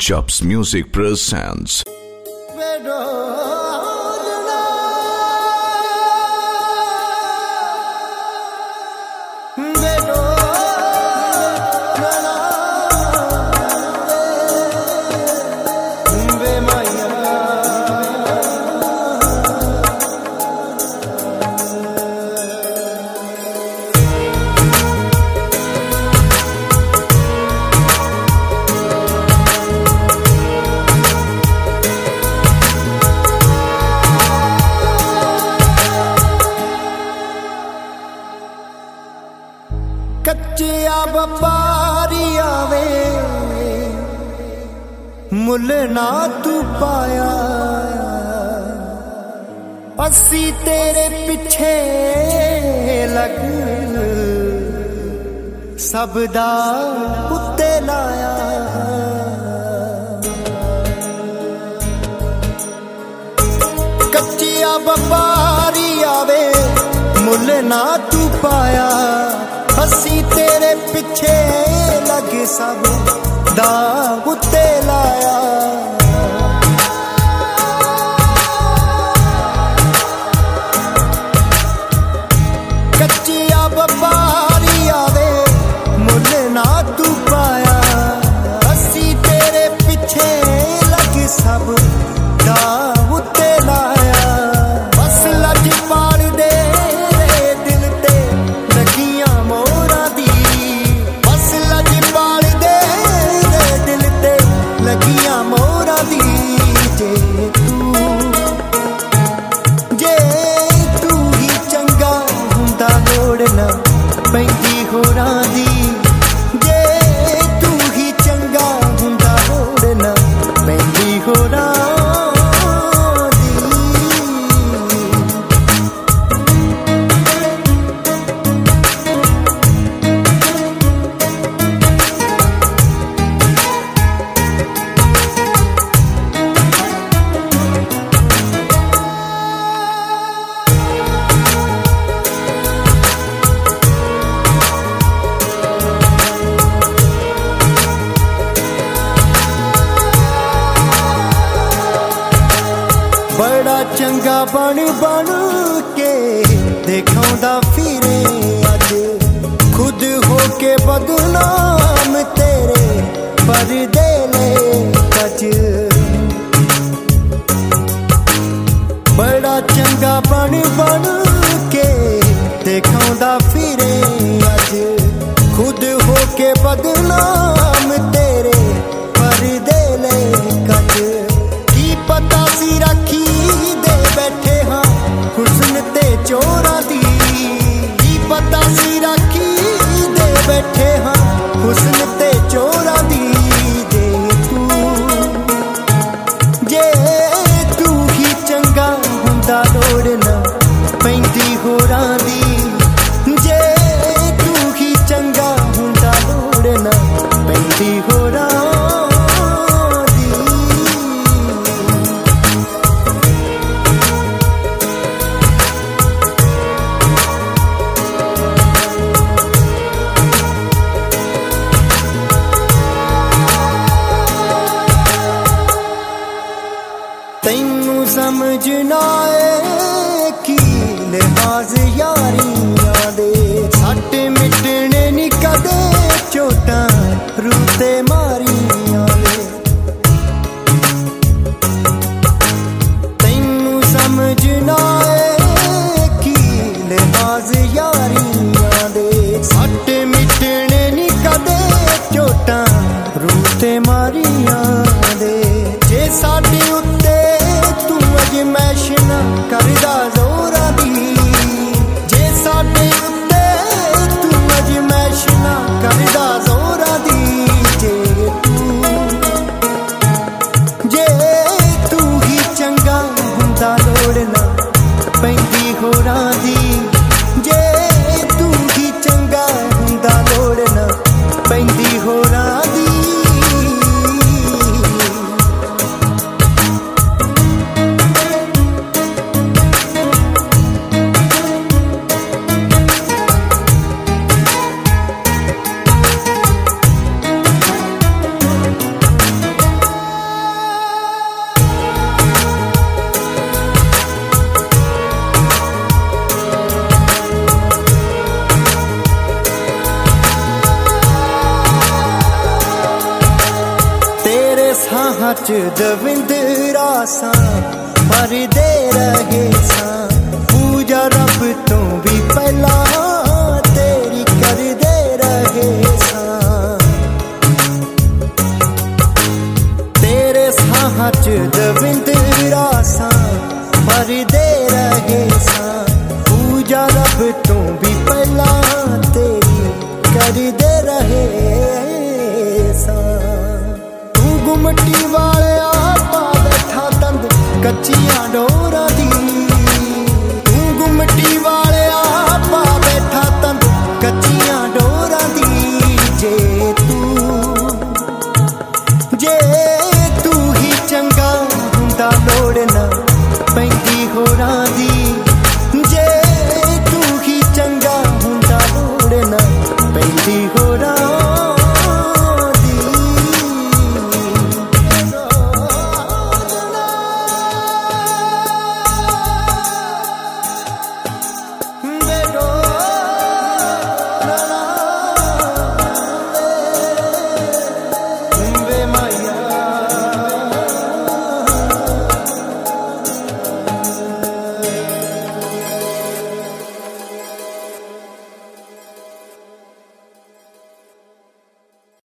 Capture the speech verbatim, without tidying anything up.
Jobs Music presents. कच्चिया व्यापारी आवे मुल ना तू पाया, असी तेरे पिछे लग सबदा उत्ते लाया। कच्चिया व्यापारी आवे मुल ना तू पाया, असी तेरे पिछे लगे सब दाव उत्ते लाया। कच्चिया व्यापारी आवे मुल ना तू पाया, असी तेरे पिछे लगे सब दाव उत्ते लाया। बस लज पाल दे दिल ते लगियां मोरा दी, बस लज पाल दे दिल ते लगियां मोरा दी। जे तू जे तू ही चंगा हुंदा लोड़ ना पैंदी होरां दी, जे तू ही चंगा हुंदा लोड़ ना पैंदी होरां। बड़ा चंगा बन बन के दिखाउंदा फिरे अज, खुद होके बदनाम तेरे परदे ले कज। बड़ा चंगा बन बन के दिखाउंदा फिरे अज, खुद होके बदनाम तेरे परदे ले कज। की पता सी रखी बैठे हाँ हुस्न ते चोरा दी, की पता सी राखी दे बैठे हाँ हुस्न ते चोरा दी। जे तू जे तू ही चंगा हुंदा लोड़ ना पैंदी होरां दी, जे तू ही चंगा हुंदा लोड़ ना पैंदी होरां। तैनू समझ ना आए की लिहाज यारियां दे, सट मिटने नी कदे चोटां रूते मारियां दे। तैनू समझ ना आए की लिहाज यारियां दे, सट मिटने नी कदे चोटां रूते मारियां दे। जे साडे उत्ते तू अजमैश ना करदा जोरा दी, जे साडे उत्ते तू अजमैश ना करदा जोरा दी। जे तू जे तू ही चंगा हुंदा लोड़ ना पैंदी होरां दी, जे तू ही चंगा हुंदा लोड़ ना पैंदी होरां दी। च दविंदरा सा भरदे रहे सा पूजा रब तो भी पहला तेरी करदे रहे सा तेरे साह च दविंदरा सा भरदे रहे सा पूजा रब तो भी पहला तेरी करदे रहे सा तू गुमटी वाले आपा बैठा तंद कच्चियां डो